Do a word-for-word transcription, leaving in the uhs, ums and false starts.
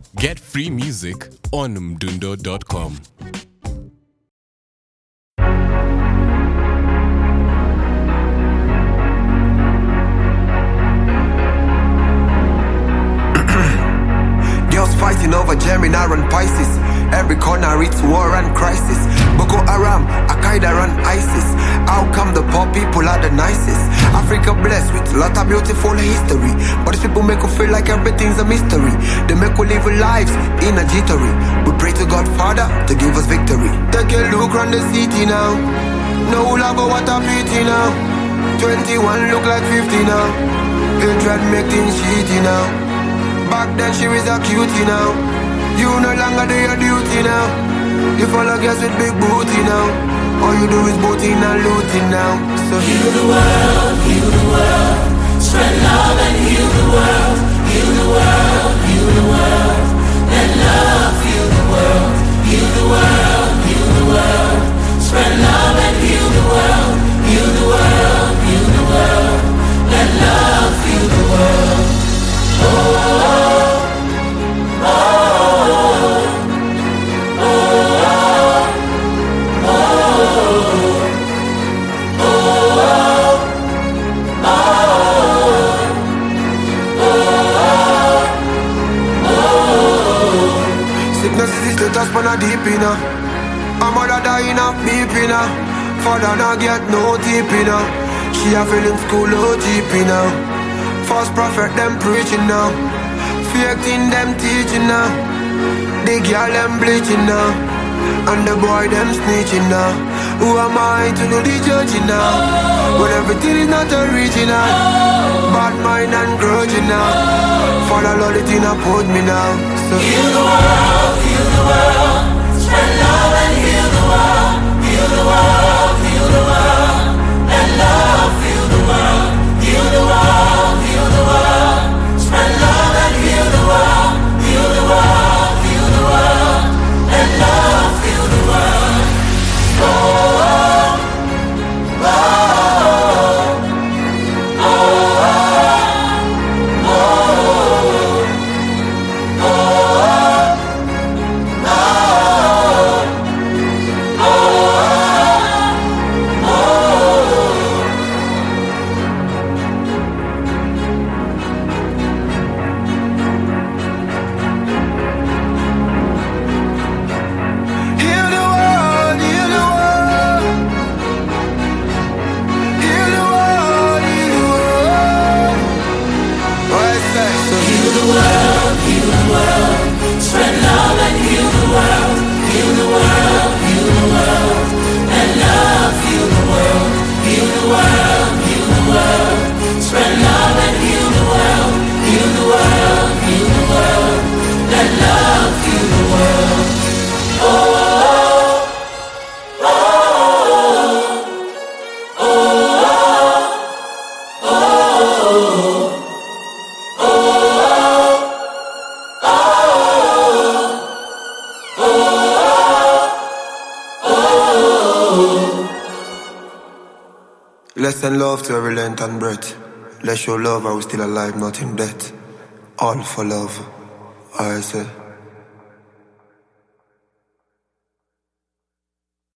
Get free music on mdundo dot com. Girls fighting over Gemini and Pisces. Every corner it's war and crisis. Boko Haram, Al-Qaeda and ISIS. How come the poor people are the nicest? Africa blessed with a lot of beautiful history, but these people make us feel like everything's a mystery. They make us live lives in a jittery. We pray to God Father to give us victory. Take a look around the city now. No love what a pity now. twenty-one look like fifty now. Hatred make things shitty now. Back then she was a cutie now. You no longer do your duty now. You follow girls with big booty now. All you do is boating and looting now. So heal the world, heal the world. Spread love and heal the world. Heal the world, heal the world. Let love heal the world. Heal the world, heal the world. Spread love and heal the world. Heal the world, heal the world. Let love heal the world. Oh, oh, oh, oh, oh, oh. Sickness is the touch but not deep enough. A mother dying of beeping her. Father not get no deep enough. She a feeling school O G P now. False prophet them preaching now. Fake thing them teaching now. The girl them bleaching now. And the boy them snitching now. Who am I to do the judging now? When everything is not original. Bad mind and grudging now. Father Lord it in a put me now. So heal the world, heal the world. Spread love and heal the world. Heal the world, heal the world. Let love heal the world. Heal the world, heal the world. Spread love and heal the world. Heal the world, heal the world. Let love heal the world. Oh, oh, oh, oh, oh, let's send love to every length and breath. Let's show love while we're still alive, not in death. All for love, I say.